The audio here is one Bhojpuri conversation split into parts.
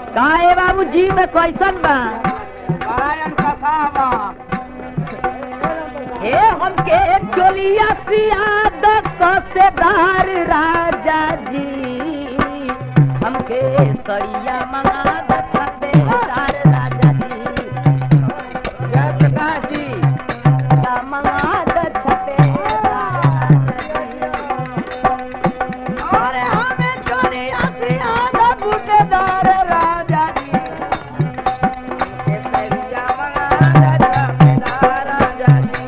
काहे बाबू जी में कैसन बा बायन कसावा हे हमके चोलिया सियाद कसेदार राजा जी हमके सड़िया मंगा द छपेदार राजा जी जय प्रकाश जी मंगा द छपेदार अरे हमें चोलिया सियाद बूटेदार राजा जी ये सरिया मंगा द छपेदार राजा जी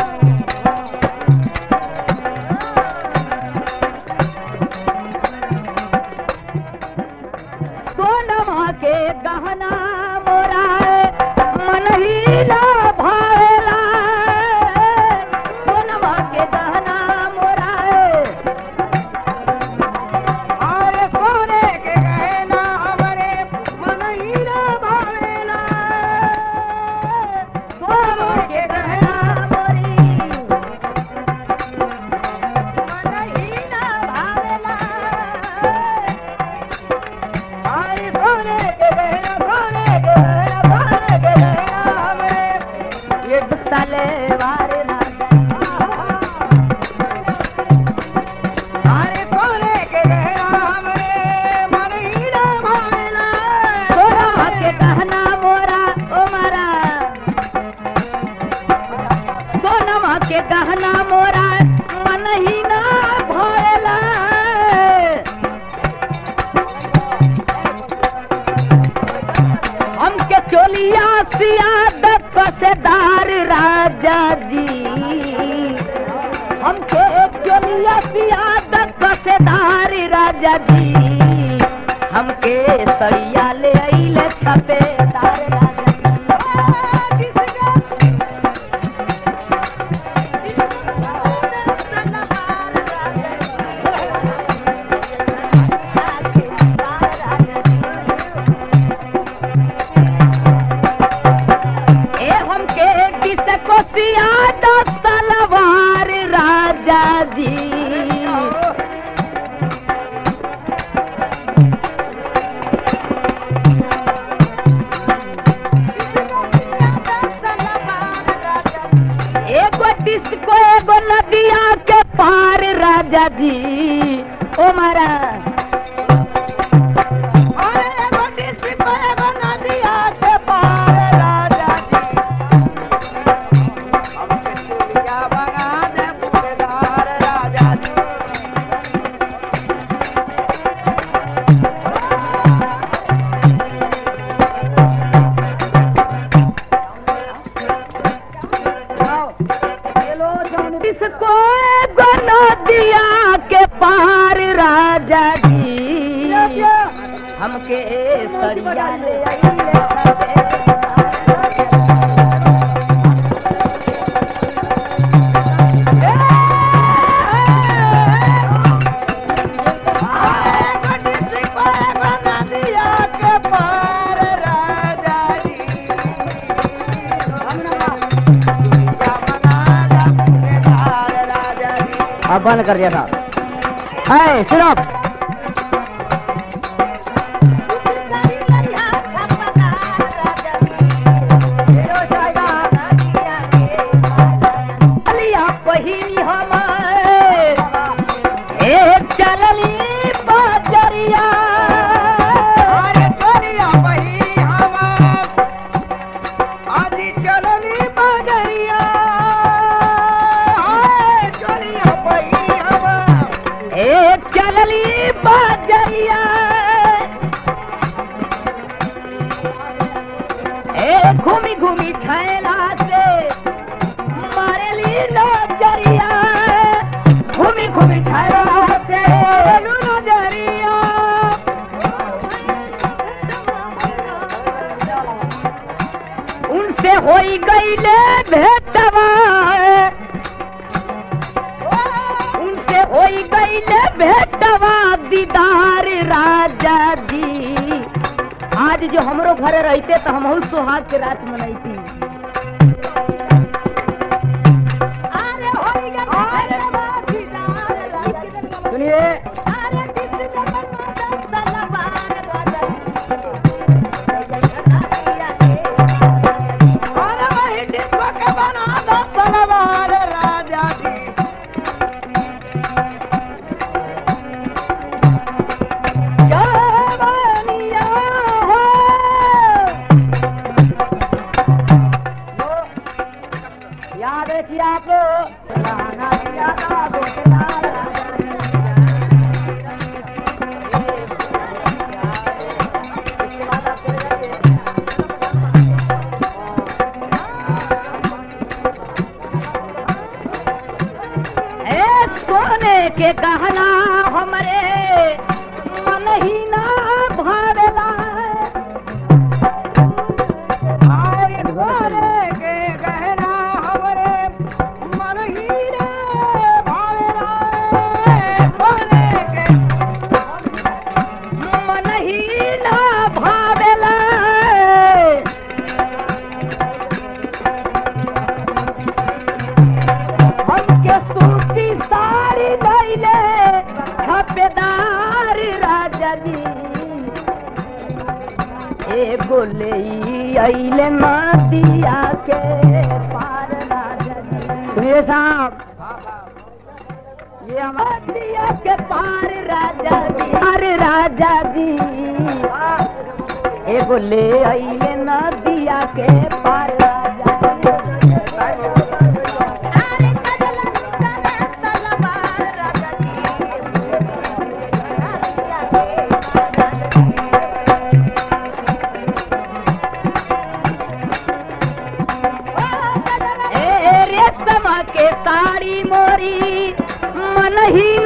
सोनमा के गहना मोरा मन ही ना भावेला सोनमा के गहना मोरा अरे सोने के गहना हमारे मन ही ना भावेला सोनमा के गहना मोरी मन ही ना भावेला अरे सोने के गहना सोने के गहना सोने के गहना हमारे ये साले वारे अरे सोने के गहना हमारे मन ही ना भावेला सोनमा के गहना मोरा ओ मारा सोनमा के गहना मोरा मन ही ना भरेला हमके चोलिया सियाद कसेदार राजा जी हमके चोलिया सियाद कसेदार राजा जी हमके सड़िया ले आइले छपेदार राजा ए हमके किस को सियाद सलवार राजा जी एगो डिस्को एगो नदिया के पार राजा जी ओ मारा अरे एगो डिस्को एगो नदिया के पार राजा जी हमके चोलिया बना दे बूटेदार राजा जी डिस्को एगो नदिया के पार राजा जी हमके सड़िया ले आइले अब बंद कर दिया साहब है सिर्फ पहिनी हमारे एक चलनी बजरिया अरे चलिया बही हमार आदि चलनी बजरिया हाय चलिया बही हमार एक चलनी बजरिया एक घूमी घूमी छैला से मारेली नजरिया घूमी घूमी छैला से नजरिया उनसे होई गईले भेटवा उनसे होई गईले भेटवा दीदार राजा जी आज जो हमरो घरे रहते तो हम सुहाग के रात मनैती सुनिए एगो ले अइले नदिया के पार राजा जी। सुनिए साहब, ये हमारे नदिया के पार राजा जी, अरे राजा जी एगो ले अइले नदिया के पार राजा जी। रेशम के साड़ी मोरी मन ही